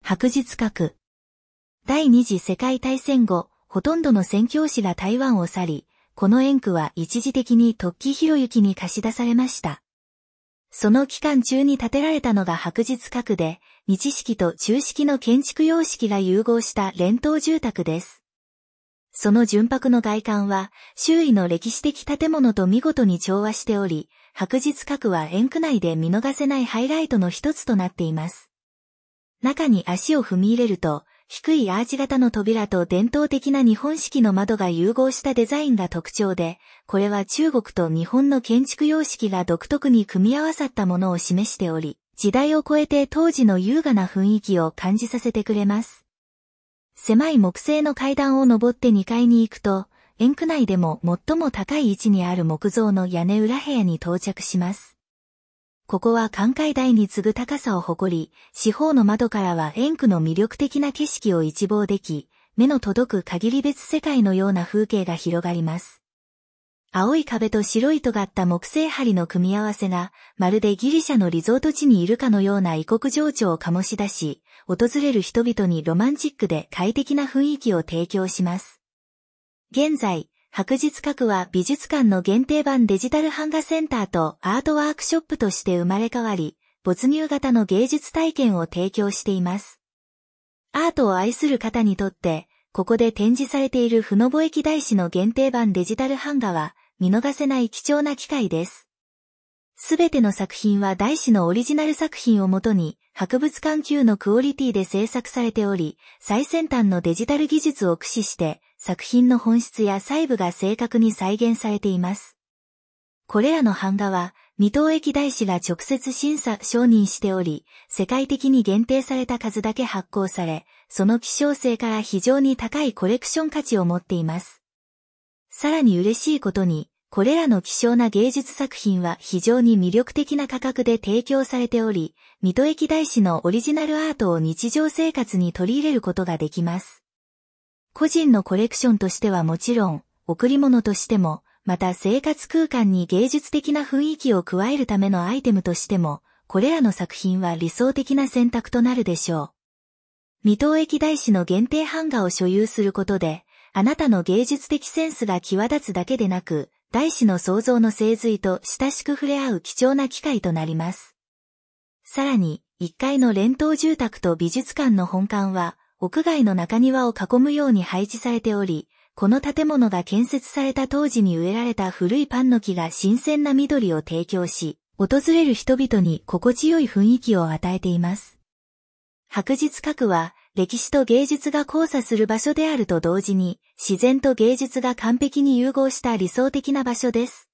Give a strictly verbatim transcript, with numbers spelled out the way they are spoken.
白日閣。第二次世界大戦後、ほとんどの宣教師が台湾を去り、この円区は一時的に突起広行に貸し出されました。その期間中に建てられたのが白日閣で、日式と中式の建築様式が融合した連棟住宅です。その純白の外観は、周囲の歴史的建物と見事に調和しており、白日閣は円区内で見逃せないハイライトの一つとなっています。中に足を踏み入れると、低いアーチ型の扉と伝統的な日本式の窓が融合したデザインが特徴で、これは中国と日本の建築様式が独特に組み合わさったものを示しており、時代を超えて当時の優雅な雰囲気を感じさせてくれます。狭い木製の階段を登ってにかいに行くと、円区内でも最も高い位置にある木造の屋根裏部屋に到着します。ここは環海台に次ぐ高さを誇り、四方の窓からは円区の魅力的な景色を一望でき、目の届く限り別世界のような風景が広がります。青い壁と白い尖った木製梁の組み合わせが、まるでギリシャのリゾート地にいるかのような異国情緒を醸し出し、訪れる人々にロマンチックで快適な雰囲気を提供します。現在、白日閣は美術館の限定版デジタル版画センターとアートワークショップとして生まれ変わり、没入型の芸術体験を提供しています。アートを愛する方にとって、ここで展示されている船穂駅大師の限定版デジタル版画は、見逃せない貴重な機会です。すべての作品は大師のオリジナル作品をもとに、博物館級のクオリティで制作されており、最先端のデジタル技術を駆使して、作品の本質や細部が正確に再現されています。これらの版画は、水戸駅大師が直接審査承認しており、世界的に限定された数だけ発行され、その希少性から非常に高いコレクション価値を持っています。さらに嬉しいことに、これらの希少な芸術作品は非常に魅力的な価格で提供されており、水戸駅大師のオリジナルアートを日常生活に取り入れることができます。個人のコレクションとしてはもちろん、贈り物としても、また生活空間に芸術的な雰囲気を加えるためのアイテムとしても、これらの作品は理想的な選択となるでしょう。水戸駅大師の限定版画を所有することで、あなたの芸術的センスが際立つだけでなく、大師の創造の精髄と親しく触れ合う貴重な機会となります。さらに、いっかいの連棟住宅と美術館の本館は、屋外の中庭を囲むように配置されており、この建物が建設された当時に植えられた古いパンの木が新鮮な緑を提供し、訪れる人々に心地よい雰囲気を与えています。白日閣は、歴史と芸術が交差する場所であると同時に、自然と芸術が完璧に融合した理想的な場所です。